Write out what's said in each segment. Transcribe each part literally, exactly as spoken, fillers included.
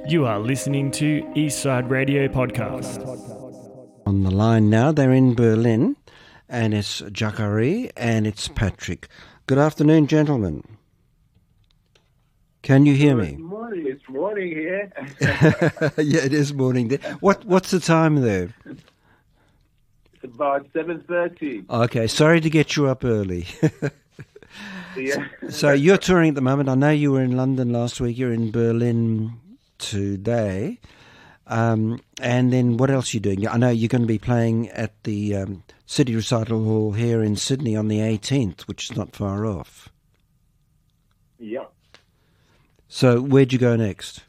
You are listening to Eastside Radio Podcast. On the line now, they're in Berlin, and it's Jacare and it's Patrick. Good afternoon, gentlemen. Can you hear me? Good morning. It's morning here. Yeah, it is morning there. What What's the time there? It's about seven thirty. Okay, sorry to get you up early. Yeah. So you're touring at the moment. I know you were in London last week. You're in Berlin today. Um, and then what else are you doing? I know you're going to be playing at the um, City Recital Hall here in Sydney on the eighteenth, which is not far off. Yeah. So where'd you go next?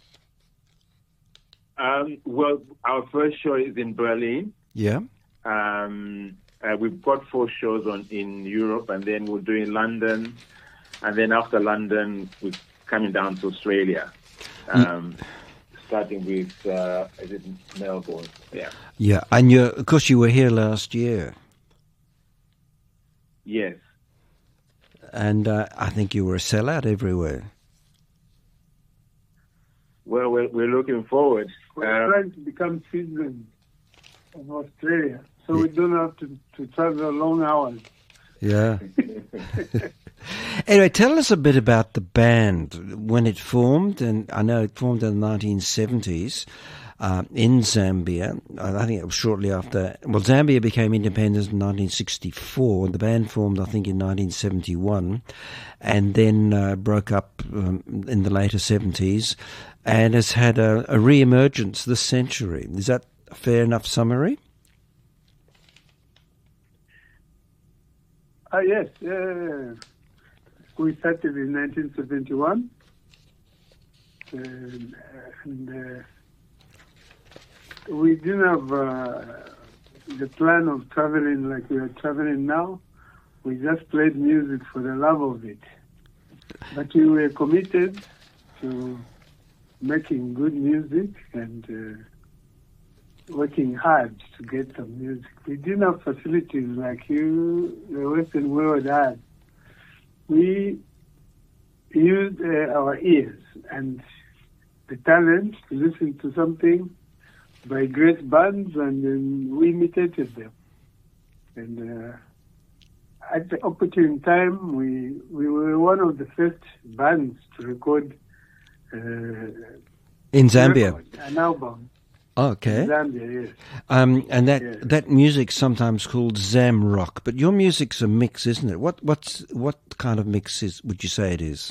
Um, well, our first show is in Berlin. Yeah. Um, uh, we've got four shows on in Europe, and then we're doing London, and then after London, we're coming down to Australia. Um, mm. Starting with uh, is it Melbourne? Yeah. Yeah, and you, of course, you were here last year. Yes. And uh, I think you were a sellout everywhere. Well, we're, we're looking forward. We're uh, trying to become citizens of Australia, so yeah. we don't have to, to travel long hours. Yeah. Anyway, tell us a bit about the band, when it formed, and I know it formed in the nineteen seventies uh, in Zambia. I think it was shortly after, well, Zambia became independent in nineteen sixty-four, and the band formed, I think, in nineteen seventy-one, and then uh, broke up um, in the later seventies, and has had a, a re-emergence this century. Is that a fair enough summary? Uh, yes, uh, we started in nineteen seventy-one, and, and uh, we didn't have uh, the plan of traveling like we are traveling now. We just played music for the love of it. But we were committed to making good music and uh, working hard to get some music. We didn't have facilities like you, the Western world had. We used uh, our ears and the talent to listen to something by great bands, and then we imitated them. And uh, at the opportune time, we we were one of the first bands to record uh, in Zambia, record, an album. Okay. Zambia, yes. Um, and that yes. that music's sometimes called Zam rock, but your music's a mix, isn't it? What what's what kind of mix is would you say it is?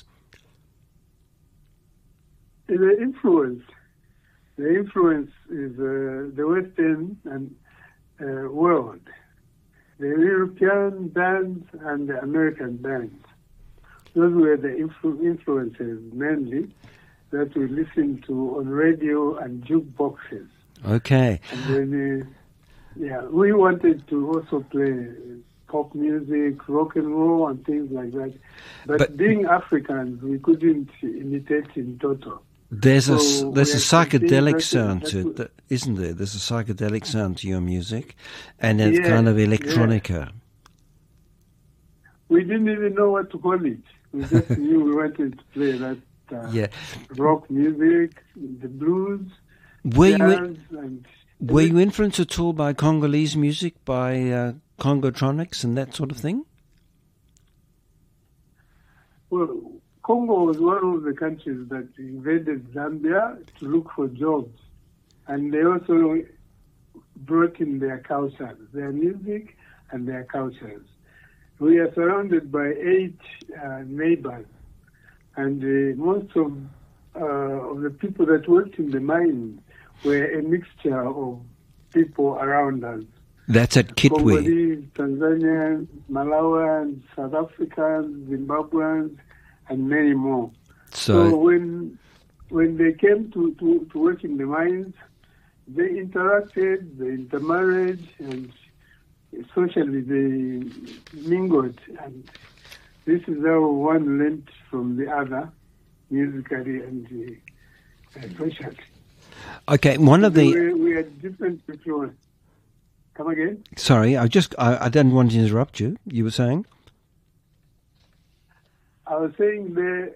The influence, the influence is uh, the Western and uh, world, the European bands and the American bands. Those were the influ- influences mainly that we listened to on radio and jukeboxes. Okay. And then, uh, yeah, we wanted to also play pop music, rock and roll, and things like that. But, but being Africans, we couldn't imitate in total. There's so a there's a psychedelic that, sound that, to it, isn't there? There's a psychedelic sound to your music, and it's yeah, kind of electronica. Yeah. We didn't even know what to call it. We just knew we wanted to play that. Uh, yeah, rock music, the blues, were jazz, you in, and were you influenced at all by Congolese music, by uh, Congotronics and that sort of thing? Well, Congo was one of the countries that invaded Zambia to look for jobs, and they also brought in their cultures, their music and their cultures. We are surrounded by eight uh, neighbors. And uh, most of uh, of the people that worked in the mine were a mixture of people around us. That's at Kitwe. Congolese, Tanzanians, Malawians, South Africans, Zimbabweans, and many more. So, so when when they came to, to, to work in the mines, they interacted, they intermarried, and socially they mingled. And this is how one learned from the other, musically and uh, socially. Okay, one of the... We, we had different influences. Come again? Sorry, I just, I, I didn't want to interrupt you. You were saying? I was saying the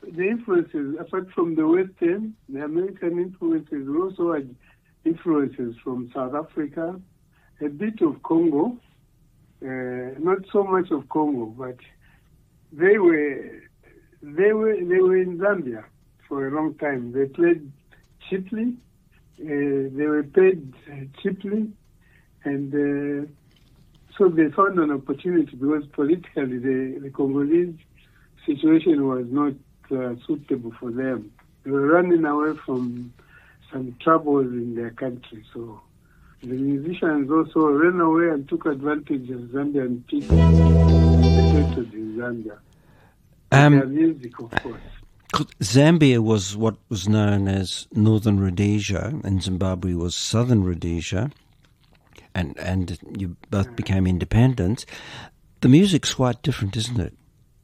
the influences, apart from the Western, the American influences, we also had influences from South Africa, a bit of Congo, uh, not so much of Congo, but they were they were they were in Zambia for a long time. They played cheaply, uh, they were paid cheaply, and uh, so they found an opportunity because politically the, the Congolese situation was not uh, suitable for them. They were running away from some troubles in their country. So the musicians also ran away and took advantage of Zambian people and settled in Zambia. Um, their music, of course. Zambia was what was known as Northern Rhodesia, and Zimbabwe was Southern Rhodesia, and and you both became independent. The music's quite different, isn't it?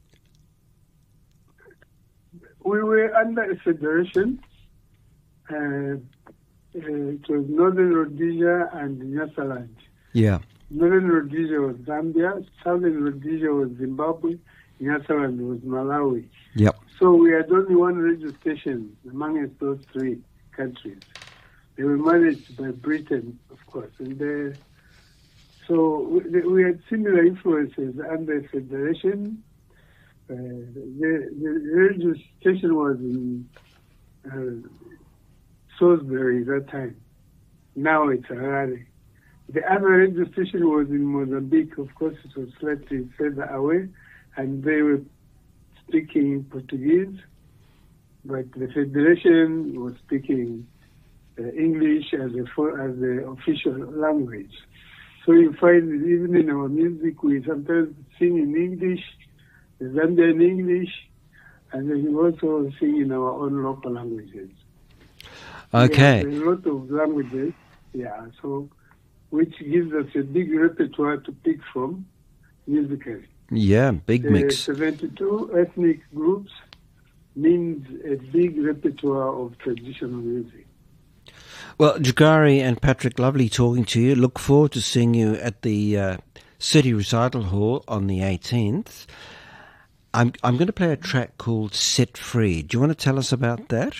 We were under a federation. Uh, uh, it was Northern Rhodesia and Nyasaland. Yeah. Northern Rhodesia was Zambia, Southern Rhodesia was Zimbabwe, Nyasaland was Malawi. Yep. So we had only one radio station among those three countries. They were managed by Britain, of course. And uh, so we, we had similar influences under federation. Uh, the, the radio station was in uh, Salisbury that time. Now it's Harare. The other radio station was in Mozambique. Of course, it was slightly further away, and they were speaking Portuguese, but the federation was speaking uh, English as a as the official language. So you find that even in our music, we sometimes sing in English, Zambian English, and then we also sing in our own local languages. Okay. We have a lot of languages, yeah, so which gives us a big repertoire to pick from musically. Yeah, big The mix. seventy-two ethnic groups means a big repertoire of traditional music. Well, Jugari and Patrick, lovely talking to you. Look forward to seeing you at the uh, City Recital Hall on the eighteenth. I'm I'm going to play a track called Set Free. Do you want to tell us about that?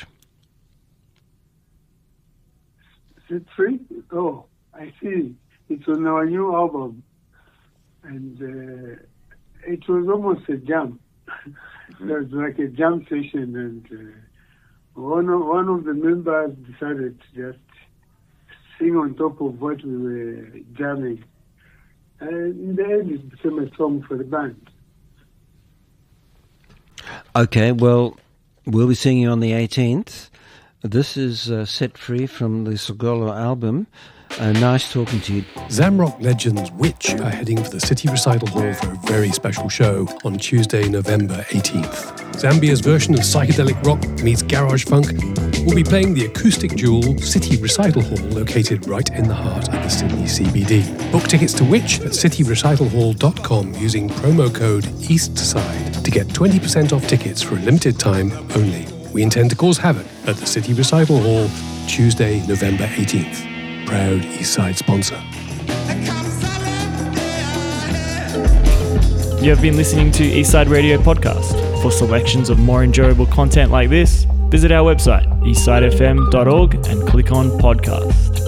Set Free? Oh, I see. It's on our new album. And uh, it was almost a jam. It was like a jam session, and uh, one, of, one of the members decided to just sing on top of what we were jamming. And in the end, it became a song for the band. Okay, well, we'll be seeing you on the eighteenth. This is uh, Set Free from the Sogolo album. Uh, nice talking to you. Zamrock legends Witch are heading for the City Recital Hall for a very special show on Tuesday, November eighteenth. Zambia's version of psychedelic rock meets garage funk will be playing the acoustic jewel City Recital Hall, located right in the heart of the Sydney C B D. Book tickets to Witch at city recital hall dot com using promo code EASTSIDE to get twenty percent off tickets for a limited time only. We intend to cause havoc at the City Recital Hall Tuesday, November eighteenth. Proud Eastside sponsor. You have been listening to Eastside Radio Podcast. For selections of more enjoyable content like this, visit our website eastside f m dot org and click on Podcast.